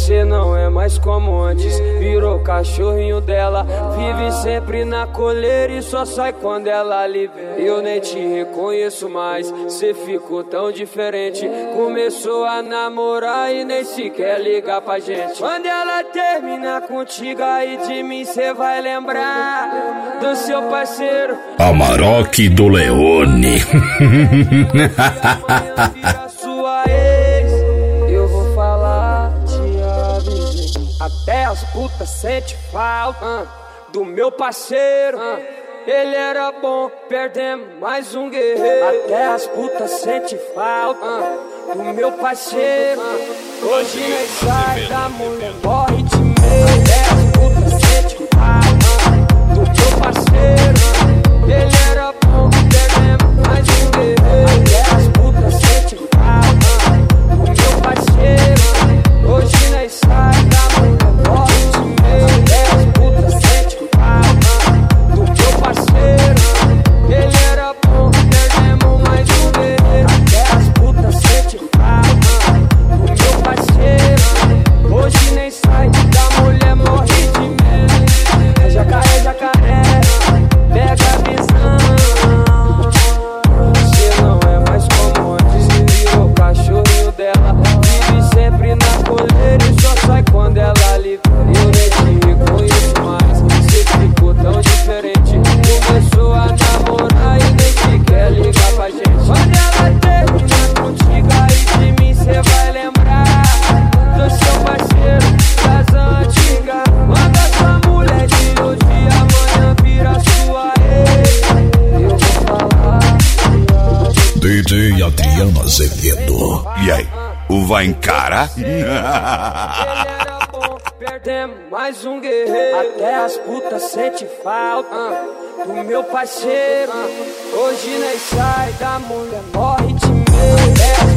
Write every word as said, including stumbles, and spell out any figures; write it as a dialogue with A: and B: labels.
A: Cê não é mais como antes, virou cachorrinho dela. Vive sempre na coleira e só sai quando ela lhe vê. Eu nem te reconheço mais, cê ficou tão diferente. Começou a namorar e nem sequer ligar pra gente. Quando ela terminar contigo, aí de mim cê vai lembrar do seu parceiro
B: Amarok do Leone.
A: Sua ex, eu vou falar, te avisei. Até as putas sente falta uh, do meu parceiro uh, ele era bom, perdemos mais um guerreiro. Até as putas sente falta uh, do meu parceiro uh, hoje nem sai da mulher, morre de medo. Até as putas sente falta uh, do meu parceiro uh, ele era bom, perdemos mais um guerreiro. Até as putas sente falta uh, do meu parceiro uh, hoje nem sai da mulher, morre de medo. Até as putas sente falta uh, do meu parceiro uh, ele era bom, perdemos mais um guerreiro. Até as putas sente falta uh, do meu parceiro uh, hoje nem sai da mulher, morre de medo. É jacaré, jacaré, pega a visão. Cê não é mais como antes, virou cachorrinho dela. Vive sempre na coleira e só sai quando ela lhe vê. Eu nem te reconheço mais, cê ficou tão diferente. Começou a namorar e nem sequer ligar pra gente. Quando ela terminar contigo, aí de mim cê vai lembrar do seu parceiro das antigas. Manda sua mulher de hoje, amanhã vira sua ex. Eu vou falar,
B: D J Adriano Azevedo.
C: E aí, o vai encarar?
A: ele era bom, perdemos mais um guerreiro. Até as putas sente falta uh, do meu parceiro uh, hoje nem sai da mulher, morre de medo. Até as